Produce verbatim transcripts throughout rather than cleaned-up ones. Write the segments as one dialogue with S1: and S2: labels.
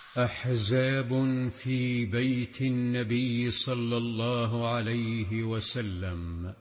S1: أحزاب في بيت النبي صلى الله عليه وسلم.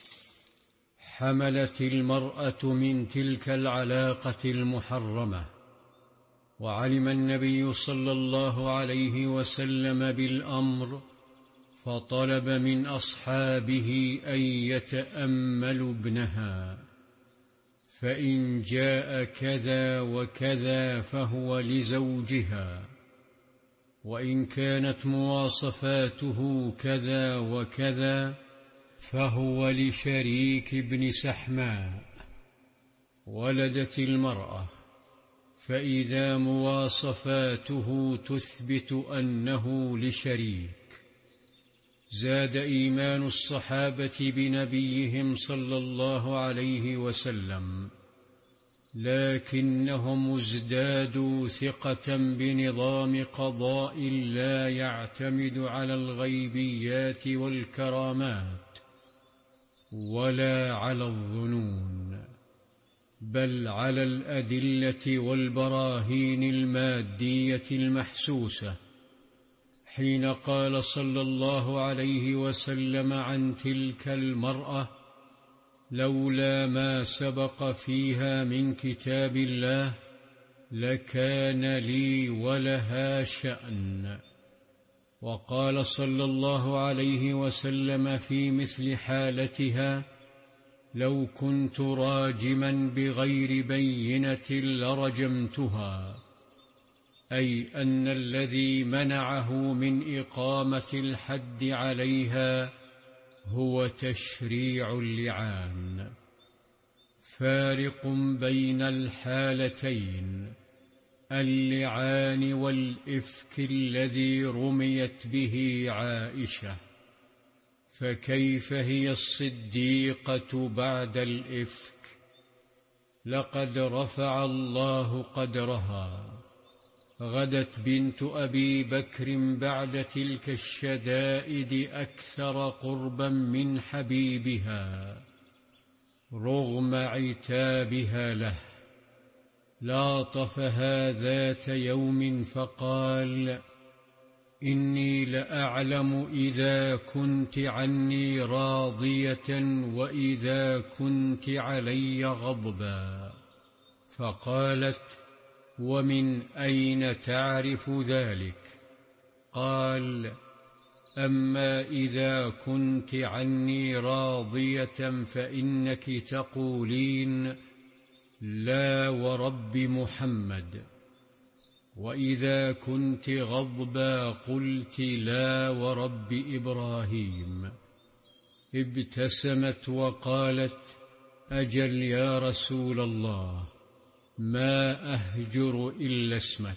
S1: حملت المرأة من تلك العلاقة المحرمة، وعلم النبي صلى الله عليه وسلم بالأمر، فطلب من أصحابه أن يتأملوا ابنها، فإن جاء كذا وكذا فهو لزوجها، وإن كانت مواصفاته كذا وكذا فهو لشريك ابن سحماء. ولدت المرأة، فإذا مواصفاته تثبت أنه لشريك، زاد إيمان الصحابة بنبيهم صلى الله عليه وسلم، لكنهم ازدادوا ثقة بنظام قضاء لا يعتمد على الغيبيات والكرامات ولا على الظنون، بل على الأدلة والبراهين المادية المحسوسة. حين قال صلى الله عليه وسلم عن تلك المرأة: لولا ما سبق فيها من كتاب الله لكان لي ولها شأن. وقال صلى الله عليه وسلم في مثل حالتها: لو كنت راجما بغير بينة لرجمتها، أي أن الذي منعه من إقامة الحد عليها هو تشريع اللعان. فارق بين الحالتين، اللعان والإفك الذي رميت به عائشة، فكيف هي الصديقة بعد الإفك؟ لقد رفع الله قدرها. غدت بنت أبي بكر بعد تلك الشدائد أكثر قربا من حبيبها رغم عتابها له. لاطفها ذات يوم فقال: إني لأعلم إذا كنت عني راضية وإذا كنت علي غضبا. فقالت: ومن أين تعرف ذلك؟ قال: أما إذا كنت عني راضية فإنك تقولين: لا ورب محمد، وإذا كنت غضبا قلت: لا ورب إبراهيم. ابتسمت وقالت: أجل يا رسول الله، ما أهجر إلا اسمك.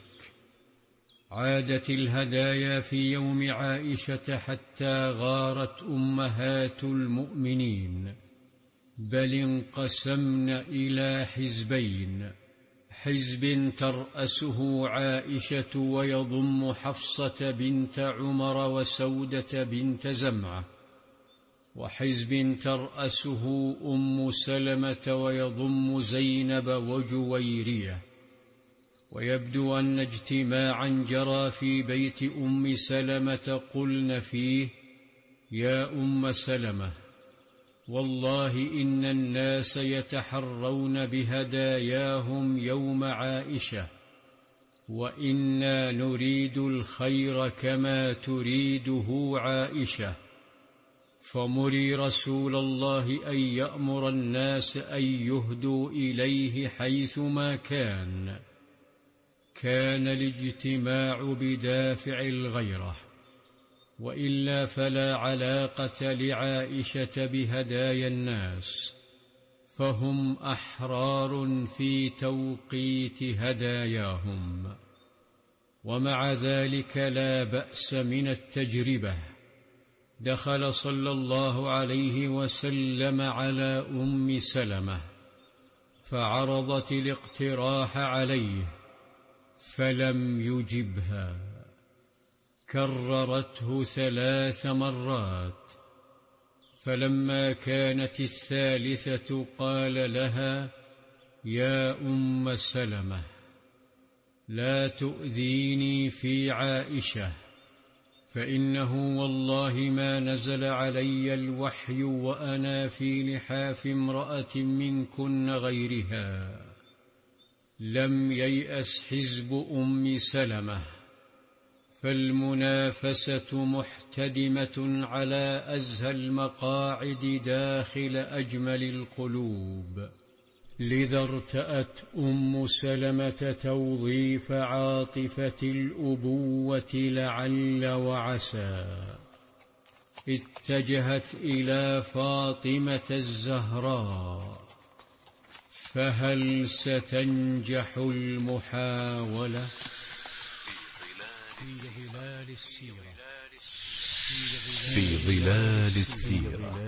S1: عادت الهدايا في يوم عائشة حتى غارت أمهات المؤمنين، بل انقسمن إلى حزبين: حزب ترأسه عائشة ويضم حفصة بنت عمر وسودة بنت زمعة، وحزب ترأسه أم سلمة ويضم زينب وجويرية. ويبدو أن اجتماعا جرى في بيت أم سلمة قلن فيه: يا أم سلمة، والله إن الناس يتحرون بهداياهم يوم عائشة، وإنا نريد الخير كما تريده عائشة، فمري رسول الله أن يأمر الناس أن يهدوا إليه حيثما كان. كان الاجتماع بدافع الغيرة، وإلا فلا علاقة لعائشة بهدايا الناس، فهم أحرار في توقيت هداياهم. ومع ذلك لا بأس من التجربة. دخل صلى الله عليه وسلم على أم سلمة فعرضت الاقتراح عليه فلم يجبها، كررته ثلاث مرات، فلما كانت الثالثة قال لها: يا أم سلمة، لا تؤذيني في عائشة، فإنه والله ما نزل علي الوحي وأنا في لحاف امرأة منكن غيرها. لم ييأس حزب أم سلمة، فالمنافسة محتدمة على أزهى المقاعد داخل أجمل القلوب. لذا ارتأت أم سلمة توظيف عاطفة الأبوة لعل وعسى، اتجهت إلى فاطمة الزهراء، فهل ستنجح المحاولة؟
S2: في ظلال السيرة